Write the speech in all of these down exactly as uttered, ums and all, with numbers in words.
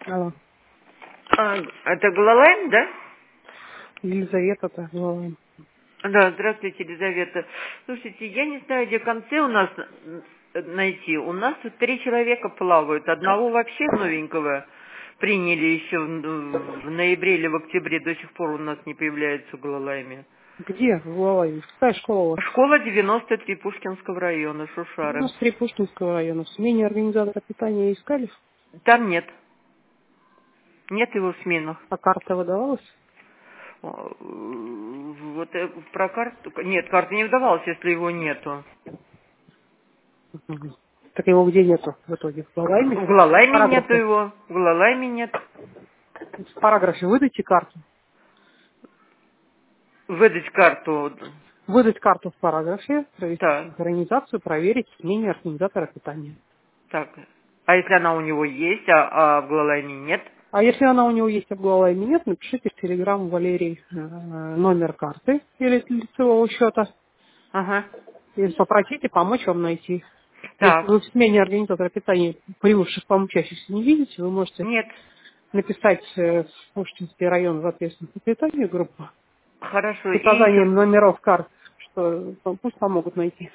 Алло. А, это Глалайн, да? Елизавета-то Глалайн. Да, здравствуйте, Елизавета. Слушайте, я не знаю, где концы у нас н- найти. У нас тут три человека плавают. Одного вообще новенького приняли еще в, в ноябре или в октябре. До сих пор у нас не появляется в Глалайме. Где в Глалайне? Какая школа у вас? Школа девяносто три Пушкинского района, Шушары. девяносто три Пушкинского района. В смене организатора питания искали? Там нет. Нет его в сменах. А карта выдавалась? О, Вот э, про карту... Нет, карта не выдавалась, если его нету. Мгм. Так его где нету в итоге? В Глалайне? В В Глалайме нету параграфе. его. В Глалайме нет. В параграфе выдайте карту. Выдать карту. Выдать карту в параграфе, провести Так, организацию, проверить смене организатора питания. так. А если она у него есть, а, а в Глалайме нет? А если она у него есть, а в Глалайне нет, напишите в телеграм Валерий э, номер карты или лицевого счета. Ага. И попросите помочь вам найти. Если Так. вы в смене организатора питания прибывших вам учащихся не видите, вы можете Нет. написать э, в Пушкинский район в ответственность за питание группу Хорошо. с И еще... указанием номеров карт, что вам- пусть помогут найти.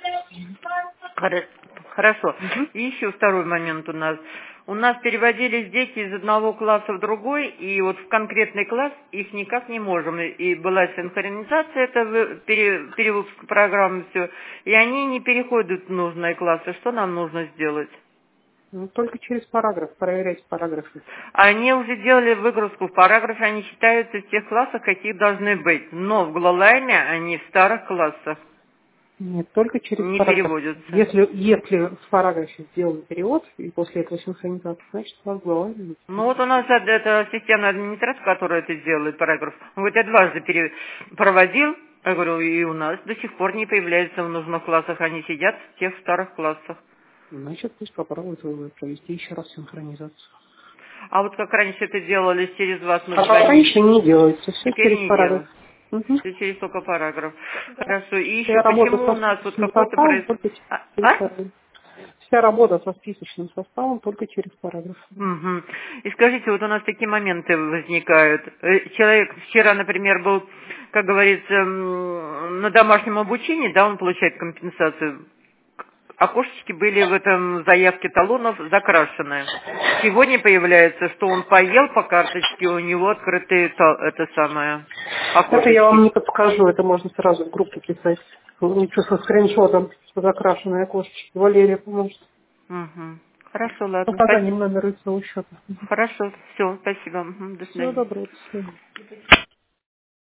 Хоро- Хорошо. Мгм. И еще второй момент у нас. У нас переводились дети из одного класса в другой, и вот в конкретный класс их никак не можем. И и была синхронизация, это вы- пере- перевыпуск программы, все. И они не переходят в нужные классы. Что нам нужно сделать? Ну, только через параграф, проверять параграфы. Они уже делали выгрузку в параграфе, они считаются в тех классах, каких должны быть. Но в Глалайме они в старых классах Нет, только через не параграф. переводятся. Если, если в параграфе сделан перевод, и после этого синхронизация, значит, у вас голова не Ну вот у нас это, это системный администратор, который это делает, параграф. Он говорит, я дважды пере- проводил, я говорю, и у нас до сих пор не появляются в нужных классах, они сидят в тех старых классах. Значит, пусть попробуют вы провести еще раз синхронизацию. А вот как раньше это делали, через вас мы А пока звонили, еще не делается, все теперь через не параграф. делают. Мгм. Все через только параграф. Хорошо. И Вся еще, работа почему у со нас вот списочным какой-то составом проис... только А? через А? параграф. Вся работа со списочным составом только через параграф. Мгм. И скажите, вот у нас такие моменты возникают. Э, Человек вчера, например, был, как говорится, м, на домашнем обучении, да, он получает компенсацию. Окошечки были в этом заявке талонов закрашены. Сегодня появляется, что он поел по карточке, у него открытые та- это самое Это я вам окошечки. не подскажу, это можно сразу в группу писать. Ничего со скриншотом, что закрашенные окошечки. Валерия поможет. Мгм. Хорошо, С ладно. указанием Спасибо. номера лицевого счета. Хорошо, все, спасибо. Мгм. До Всего свидания. доброго, до свидания.